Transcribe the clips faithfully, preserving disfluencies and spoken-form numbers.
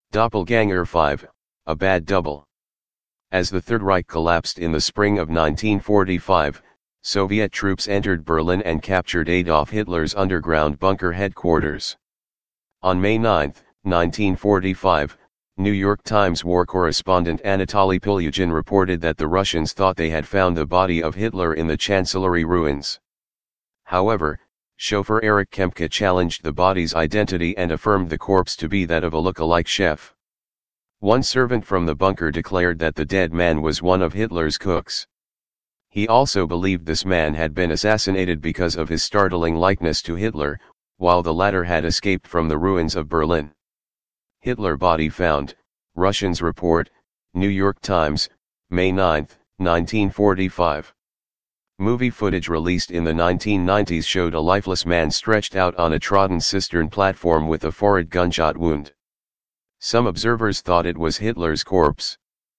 Doppelganger five, a bad double. As the Third Reich collapsed in the spring of nineteen forty-five, Soviet troops entered Berlin and captured Adolf Hitler's underground bunker headquarters. On May ninth, nineteen forty-five, New York Times war correspondent Anatoly Pilyugin reported that the Russians thought they had found the body of Hitler in the Chancellery ruins. However, chauffeur Erich Kempka challenged the body's identity and affirmed the corpse to be that of a look-alike chef. One servant from the bunker declared that the dead man was one of Hitler's cooks. He also believed this man had been assassinated because of his startling likeness to Hitler, while the latter had escaped from the ruins of Berlin. Hitler body found, Russians report, New York Times, May ninth, nineteen forty-five. Movie footage released in the nineteen nineties showed a lifeless man stretched out on a trodden cistern platform with a forehead gunshot wound. Some observers thought it was Hitler's corpse.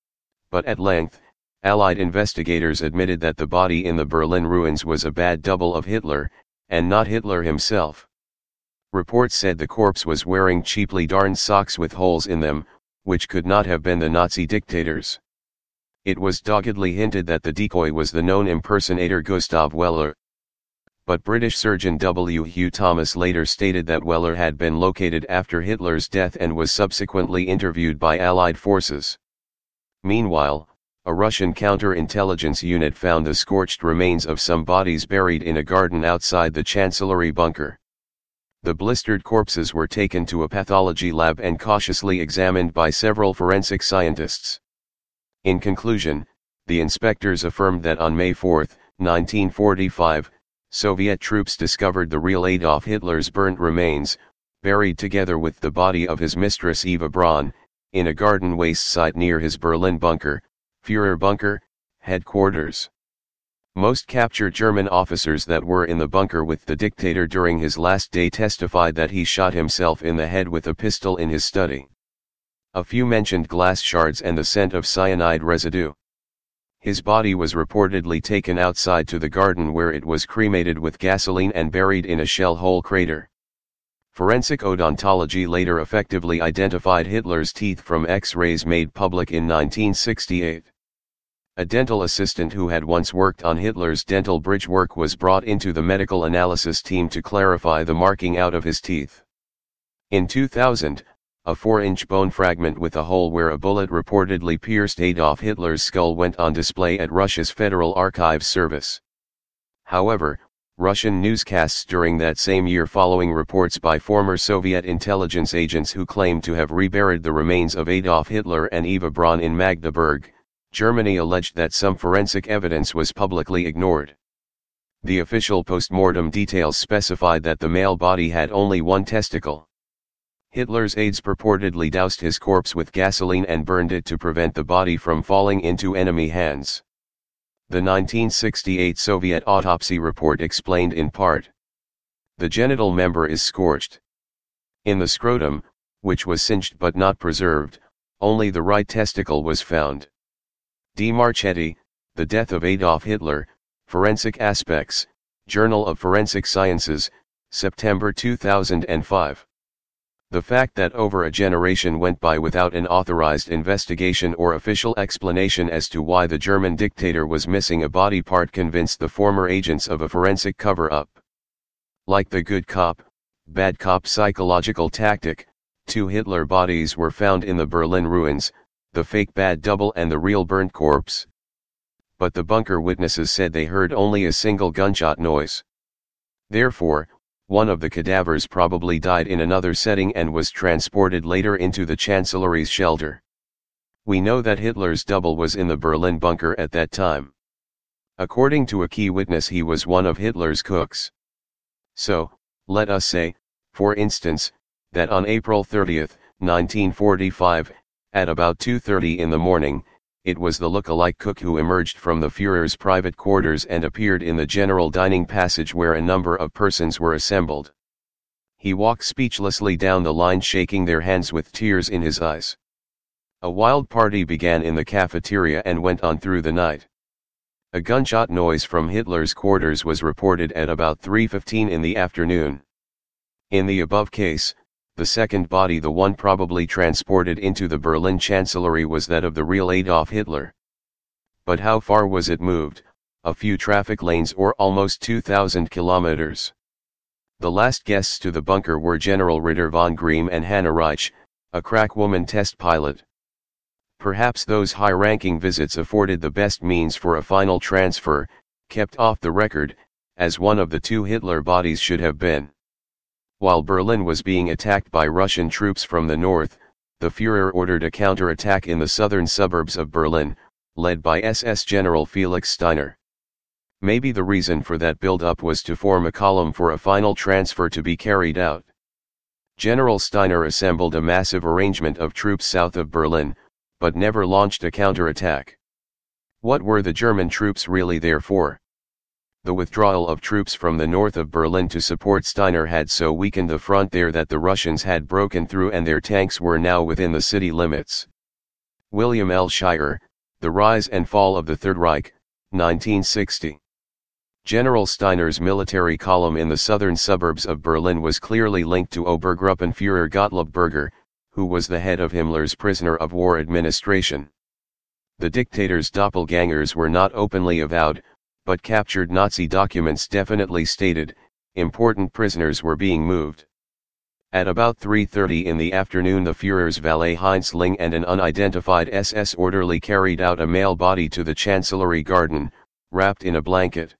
But at length, Allied investigators admitted that the body in the Berlin ruins was a bad double of Hitler, and not Hitler himself. Reports said the corpse was wearing cheaply darned socks with holes in them, which could not have been the Nazi dictators. It was doggedly hinted that the decoy was the known impersonator Gustav Weller. But British surgeon W. Hugh Thomas later stated that Weller had been located after Hitler's death and was subsequently interviewed by Allied forces. Meanwhile, a Russian counterintelligence unit found the scorched remains of some bodies buried in a garden outside the Chancellery bunker. The blistered corpses were taken to a pathology lab and cautiously examined by several forensic scientists. In conclusion, the inspectors affirmed that on May fourth, nineteen forty-five, Soviet troops discovered the real Adolf Hitler's burnt remains, buried together with the body of his mistress Eva Braun, in a garden waste site near his Berlin bunker, Führer bunker, headquarters. Most captured German officers that were in the bunker with the dictator during his last day testified that he shot himself in the head with a pistol in his study. A few mentioned glass shards and the scent of cyanide residue. His body was reportedly taken outside to the garden where it was cremated with gasoline and buried in a shell hole crater. Forensic odontology later effectively identified Hitler's teeth from X-rays made public in nineteen sixty-eight. A dental assistant who had once worked on Hitler's dental bridge work was brought into the medical analysis team to clarify the marking out of his teeth. In two thousand, a four-inch bone fragment with a hole where a bullet reportedly pierced Adolf Hitler's skull went on display at Russia's Federal Archives Service. However, Russian newscasts during that same year following reports by former Soviet intelligence agents who claimed to have reburied the remains of Adolf Hitler and Eva Braun in Magdeburg, Germany alleged that some forensic evidence was publicly ignored. The official post-mortem details specified that the male body had only one testicle. Hitler's aides purportedly doused his corpse with gasoline and burned it to prevent the body from falling into enemy hands. The nineteen sixty-eight Soviet autopsy report explained in part. The genital member is scorched. In the scrotum, which was singed but not preserved, only the right testicle was found. D. Marchetti, The Death of Adolf Hitler, Forensic Aspects, Journal of Forensic Sciences, September two thousand five. The fact that over a generation went by without an authorized investigation or official explanation as to why the German dictator was missing a body part convinced the former agents of a forensic cover-up. Like the good cop, bad cop psychological tactic, two Hitler bodies were found in the Berlin ruins, the fake bad double and the real burnt corpse. But the bunker witnesses said they heard only a single gunshot noise. Therefore, one of the cadavers probably died in another setting and was transported later into the Chancellery's shelter. We know that Hitler's double was in the Berlin bunker at that time. According to a key witness, he was one of Hitler's cooks. So, let us say, for instance, that on April thirtieth, nineteen forty-five, at about two thirty in the morning, it was the look-alike cook who emerged from the Führer's private quarters and appeared in the general dining passage where a number of persons were assembled. He walked speechlessly down the line, shaking their hands with tears in his eyes. A wild party began in the cafeteria and went on through the night. A gunshot noise from Hitler's quarters was reported at about three fifteen in the afternoon. In the above case, The second body, the one probably transported into the Berlin Chancellery, was that of the real Adolf Hitler. But how far was it moved? A few traffic lanes or almost two thousand kilometers. The last guests to the bunker were General Ritter von Greim and Hannah Reich, a crack woman test pilot. Perhaps those high-ranking visits afforded the best means for a final transfer, kept off the record, as one of the two Hitler bodies should have been. While Berlin was being attacked by Russian troops from the north, the Führer ordered a counterattack in the southern suburbs of Berlin, led by S S General Felix Steiner. Maybe the reason for that build-up was to form a column for a final transfer to be carried out. General Steiner assembled a massive arrangement of troops south of Berlin, but never launched a counterattack. What were the German troops really there for? The withdrawal of troops from the north of Berlin to support Steiner had so weakened the front there that the Russians had broken through and their tanks were now within the city limits. William L. Shirer, The Rise and Fall of the Third Reich, nineteen sixty. General Steiner's military column in the southern suburbs of Berlin was clearly linked to Obergruppenführer Gottlob Berger, who was the head of Himmler's prisoner of war administration. The dictator's doppelgangers were not openly avowed, but captured Nazi documents definitely stated, important prisoners were being moved. At about three thirty in the afternoon, the Führer's valet Heinz Ling and an unidentified S S orderly carried out a male body to the Chancellery garden, wrapped in a blanket.